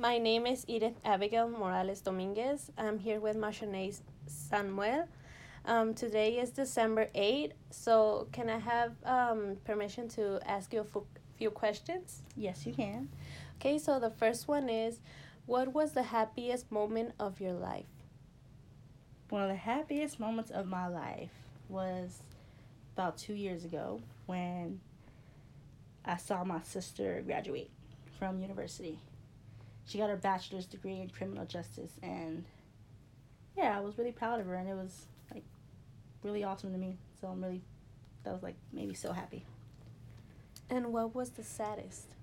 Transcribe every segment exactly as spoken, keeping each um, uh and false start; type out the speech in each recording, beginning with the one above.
My name is Edith Abigail Morales Dominguez. I'm here with Machonay Samuel. Um, today is December eighth, so can I have um, permission to ask you a f- few questions? Yes, you can. Okay, so the first one is, what was the happiest moment of your life? One of the happiest moments of my life was about two years ago when I saw my sister graduate from university. She got her bachelor's degree in criminal justice, and yeah, I was really proud of her, and it was like really awesome to me. So I'm really, that was like made me so happy. And what was the saddest?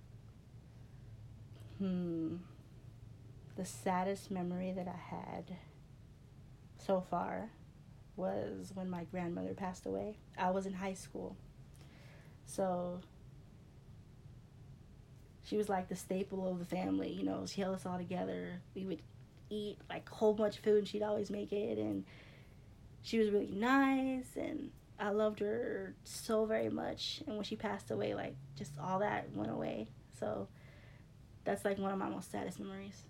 Hmm. The saddest memory that I had so far was when my grandmother passed away. I was in high school. So she was like the staple of the family. You know, she held us all together. We would eat like a whole bunch of food, and she'd always make it. And she was really nice, and I loved her so very much. And when she passed away, like just all that went away. So that's like one of my most saddest memories.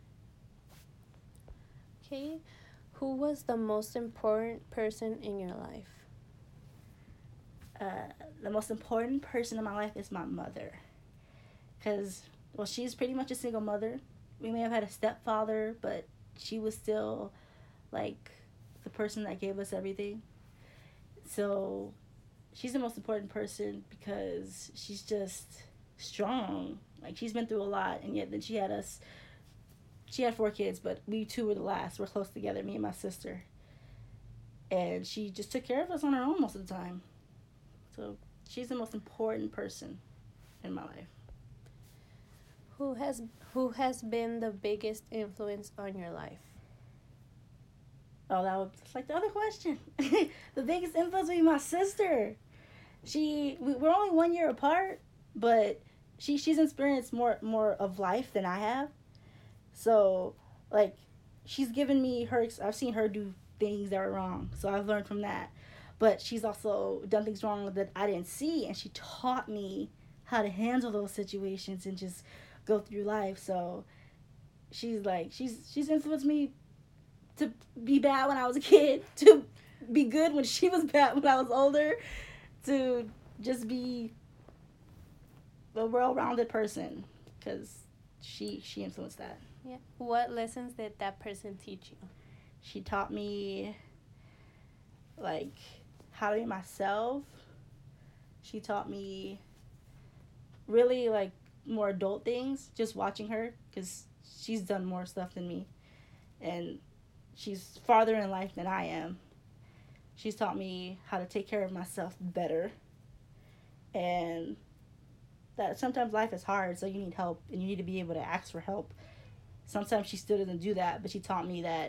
Okay, who was the most important person in your life? Uh, the most important person in my life is my mother. Because, well, she's pretty much a single mother. We may have had a stepfather, but she was still like the person that gave us everything. So she's the most important person because she's just strong. Like she's been through a lot, and yet then she had us. She had four kids, but we two were the last. We're close together, me and my sister, and she just took care of us on her own most of the time. So she's the most important person in my life. Who has who has been the biggest influence on your life? Oh, that was just like the other question. The biggest influence would be my sister. She we, we're only one year apart, but she she's experienced more more of life than I have. So like she's given me her. I've seen her do things that are wrong, so I've learned from that. But she's also done things wrong that I didn't see, and she taught me how to handle those situations and just go through life. So she's like she's she's influenced me to be bad when I was a kid, to be good when she was bad when I was older, to just be a well-rounded person because she she influenced that. Yeah. What lessons did that person teach you? She taught me like how to be myself. She taught me really like more adult things just watching her because she's done more stuff than me, and she's farther in life than I am. She's taught me how to take care of myself better, and that sometimes life is hard, so you need help and you need to be able to ask for help. Sometimes she still doesn't do that, but she taught me that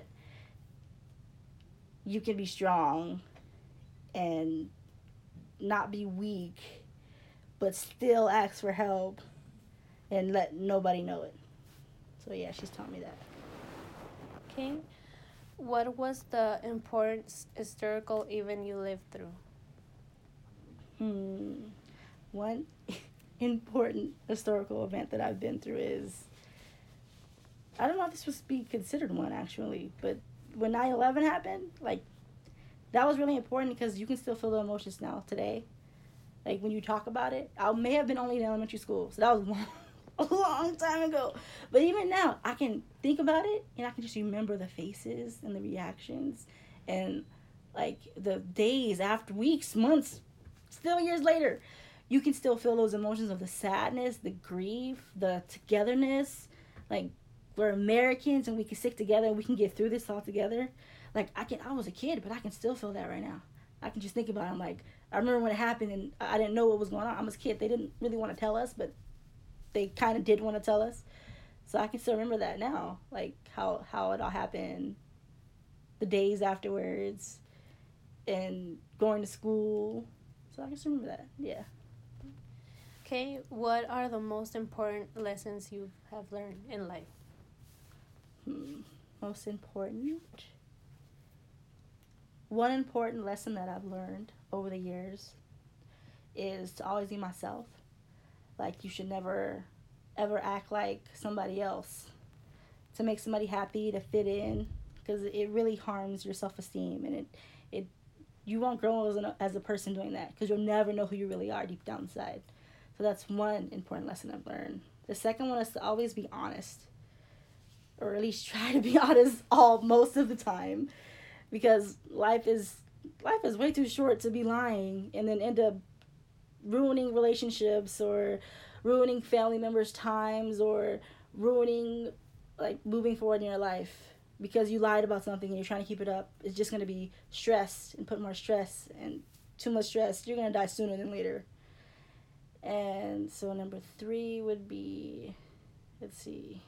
you can be strong and not be weak, but still ask for help and let nobody know it. So yeah, she's taught me that. Okay. What was the important historical event you lived through? Hmm. One important historical event that I've been through is, I don't know if this would be considered one actually, but when nine eleven happened, like that was really important because you can still feel the emotions now today. Like when you talk about it, I may have been only in elementary school, so that was long, a long time ago. But even now, I can think about it and I can just remember the faces and the reactions, and like the days after, weeks, months, still years later, you can still feel those emotions of the sadness, the grief, the togetherness. Like we're Americans and we can stick together and we can get through this all together. Like I can, I was a kid, but I can still feel that right now. I can just think about it. I'm like, I remember when it happened and I didn't know what was going on. I was a kid. They didn't really want to tell us, but they kind of did want to tell us. So I can still remember that now, like how how it all happened, the days afterwards, and going to school. So I can still remember that. Yeah. Okay. What are the most important lessons you have learned in life? Hmm. Most important. One important lesson that I've learned over the years is to always be myself. Like you should never ever act like somebody else. to make somebody happy, to fit in, because it really harms your self-esteem, and it it you won't grow as, an, as a person doing that, because you'll never know who you really are deep down inside. So that's one important lesson I've learned. The second one is to always be honest, or at least try to be honest all most of the time, because life is life is way too short to be lying and then end up ruining relationships, or ruining family members' times, or ruining, like, moving forward in your life because you lied about something and you're trying to keep it up. It's just going to be stress and put more stress, and too much stress, you're going to die sooner than later. And so number three would be, let's see,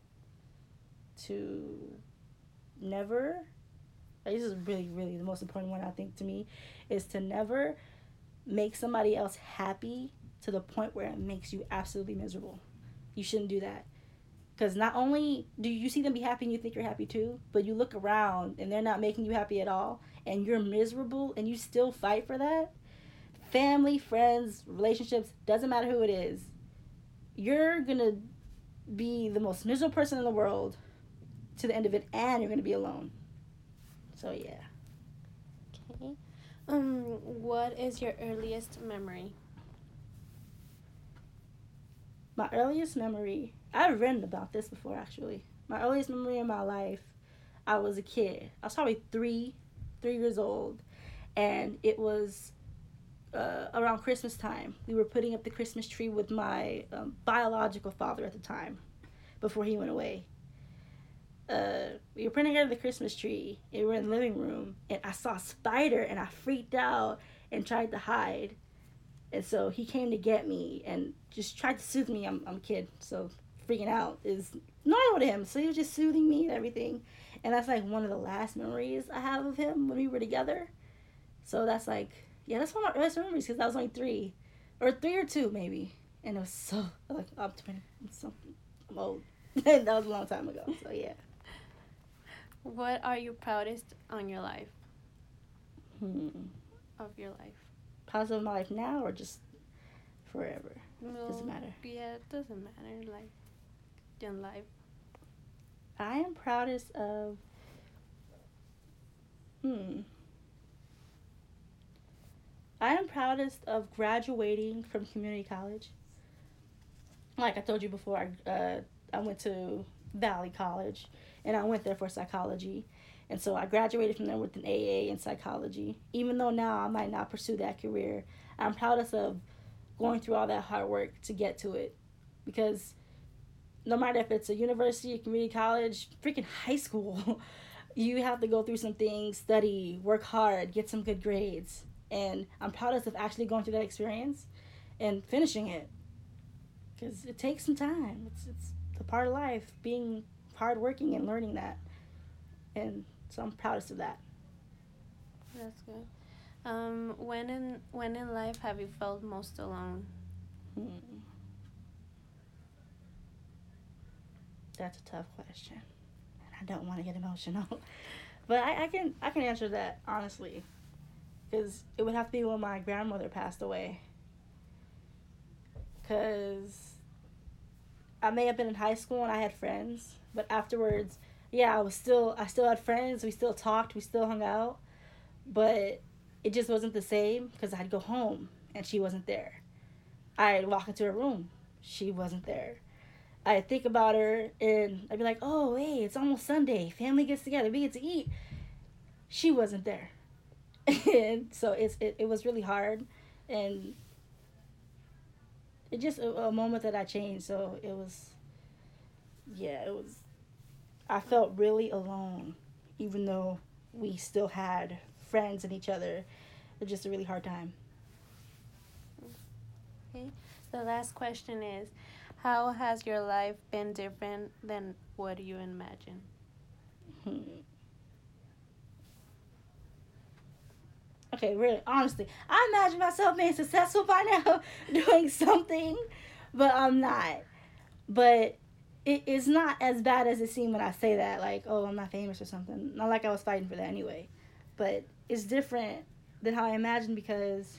to never, this is really, really the most important one, I think, to me, is to never make somebody else happy to the point where it makes you absolutely miserable. You shouldn't do that. Because not only do you see them be happy and you think you're happy too, but you look around and they're not making you happy at all, and you're miserable and you still fight for that. Family, friends, relationships, doesn't matter who it is. You're going to be the most miserable person in the world to the end of it, and you're going to be alone. So, yeah. Okay. Um, what is your earliest memory? My earliest memory, I've written about this before, actually. My earliest memory in my life, I was a kid. I was probably three, three years old, and it was uh, around Christmas time. We were putting up the Christmas tree with my um, biological father at the time, before he went away. Uh, we were putting together the Christmas tree, and we were in the living room, and I saw a spider, and I freaked out and tried to hide. And so he came to get me and just tried to soothe me. I'm, I'm a kid, so freaking out is normal to him. So he was just soothing me and everything. And that's like one of the last memories I have of him when we were together. So that's like, yeah, that's one of my earliest memories, because I was only three. Or three or two, maybe. And it was so, like, I'm twenty, I'm, so, I'm old. That was a long time ago, so yeah. What are you proudest on your life? Hmm. Of your life? Positive in my life now, or just forever? Well, doesn't matter. Yeah, it doesn't matter. Like, in life. I am proudest of, hmm. I am proudest of graduating from community college. Like I told you before, I, uh, I went to Valley College, and I went there for psychology. And so I graduated from there with an A A in psychology. Even though now I might not pursue that career, I'm proudest of going through all that hard work to get to it. Because no matter if it's a university, a community college, freaking high school, you have to go through some things, study, work hard, get some good grades. And I'm proudest of actually going through that experience and finishing it. Because it takes some time. It's, it's a part of life, being hardworking and learning that. And so I'm proudest of that. That's good. Um, when in when in life have you felt most alone? Hmm. That's a tough question. I don't want to get emotional, but I, I can I can answer that honestly, because it would have to be when my grandmother passed away. Because I may have been in high school and I had friends, but afterwards, yeah, I was still, I still had friends, we still talked, we still hung out, but it just wasn't the same, because I'd go home and she wasn't there. I'd walk into her room, she wasn't there. I'd think about her and I'd be like, oh, hey, it's almost Sunday, family gets together, we get to eat. She wasn't there. And so it's, it, it was really hard, and it just a, a moment that I changed, so it was, yeah, it was, I felt really alone, even though we still had friends and each other. It was just a really hard time. Okay. The last question is, how has your life been different than what you imagine? Hmm. Okay, really, honestly, I imagine myself being successful by now, doing something, but I'm not. But it is not as bad as it seemed when I say that, like, oh, I'm not famous or something. Not like I was fighting for that anyway. But it's different than how I imagined, because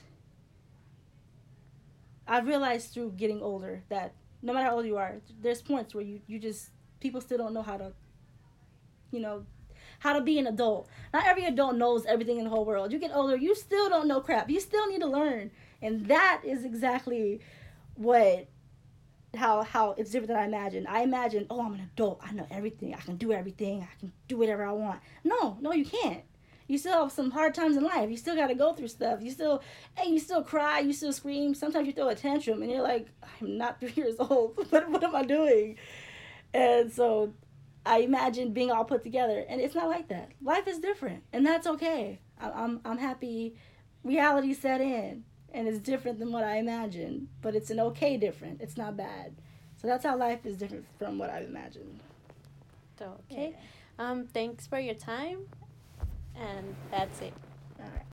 I've realized through getting older that no matter how old you are, there's points where you, you just, people still don't know how to you know, how to be an adult. Not every adult knows everything in the whole world. You get older, you still don't know crap. You still need to learn. And that is exactly what how how it's different than I imagined. I imagined, oh, I'm an adult. I know everything. I can do everything. I can do whatever I want. No, no, you can't. You still have some hard times in life. You still got to go through stuff. You still, hey, you still cry. You still scream. Sometimes you throw a tantrum, and you're like, I'm not three years old. what what am I doing? And so, I imagine being all put together, and it's not like that. Life is different, and that's okay. I, I'm I'm happy. Reality set in. And it's different than what I imagined, but it's an okay different. It's not bad. So that's how life is different from what I imagined. So, okay. Yeah. Um, thanks for your time, and that's it. All right.